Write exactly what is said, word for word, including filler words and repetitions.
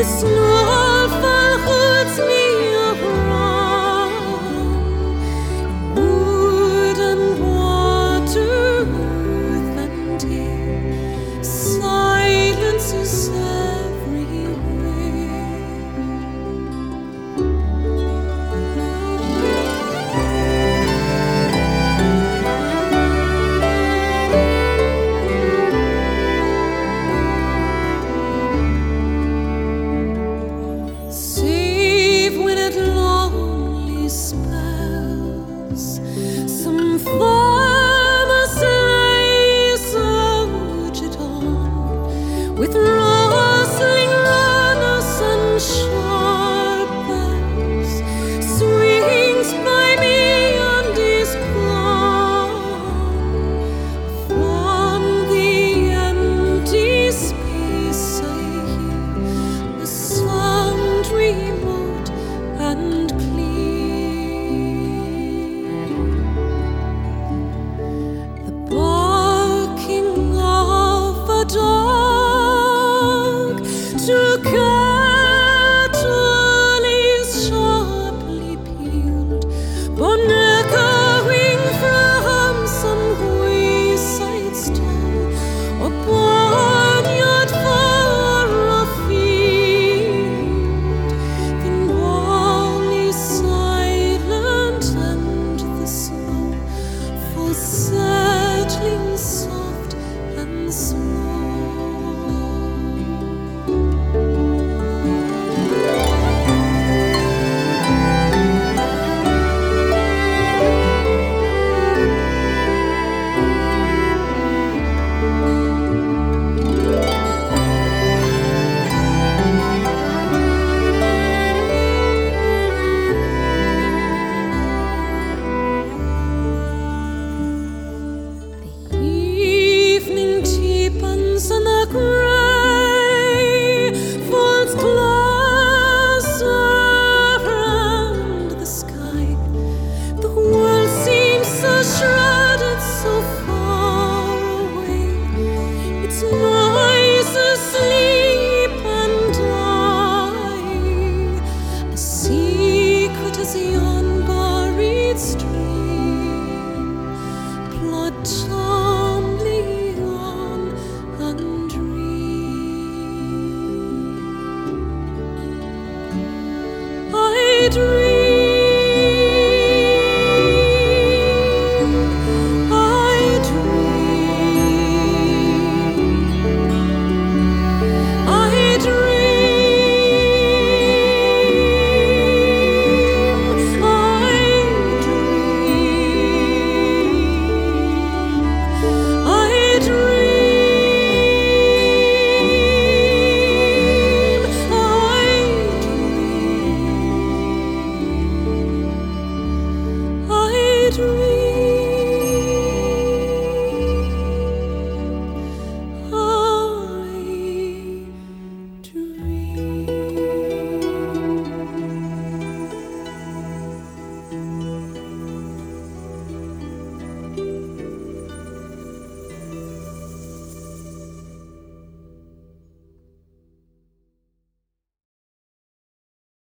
snor vergoeds me around. Wood and water, earth and air, silence is some farmers lay soldier on with rustling runners and sharp bells, swings by me and is gone from the empty space. I hear a sound remote and clear. Dog to cattle is sharply peeled, bone echoing from some wayside stall, or barnyard far afield. Then all is silent and the snow falls settling soft and slow. And the gray falls closer around the sky. The world seems so shrouded, so far away. Its noise asleep and dying, as secret as yon buried stream, blood tumbling on and dream. I dream.